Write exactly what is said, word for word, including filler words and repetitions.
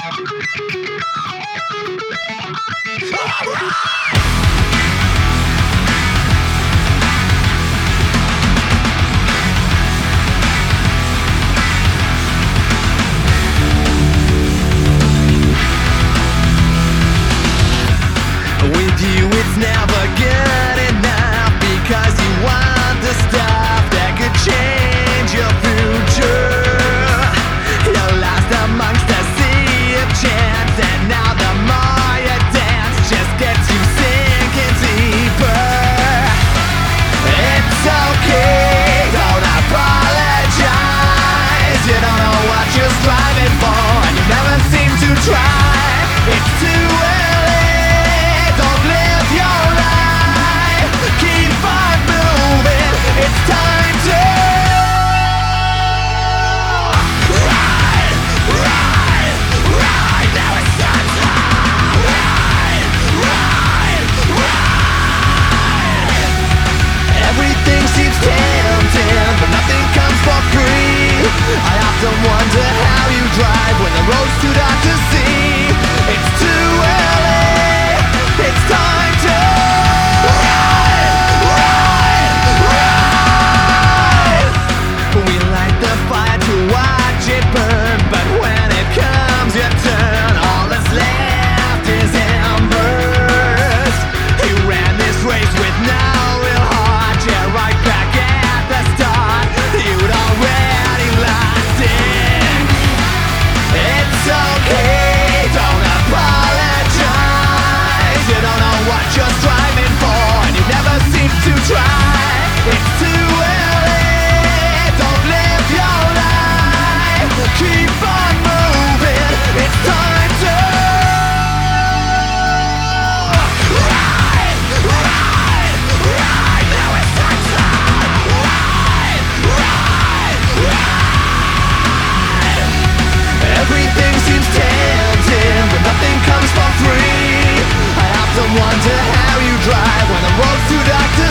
With you it's never good enough, because you want the stuff that could change your future. You're lost amongst a sea of chance, and now the more you dance just gets you sinking deeper. It's okay, don't apologize. You don't know what you're striving for, and you never seem to try. It's too early, don't live your life. Keep on moving, it's time to ride, ride, ride. Now it's time to ride, ride, ride. Everything seems tempting, but nothing comes for free. I often wonder how you drive when the road's too dark to see. It's too early, it's time to ride, ride, ride. We light the fire to watch it burn, but when it comes your turn, all that's left is embers. You ran this race with no real heart, yeah, right back at the start. You'd already lost it. It's okay, don't apologize. You don't know what you're striving for, and you never seem to try. It's too early, don't live your life. Keep on moving, it's time to ride, ride, ride. Now it's time to ride, ride, ride. Everything seems tempting, but nothing comes for free. I often wonder how you drive when the road's too dark to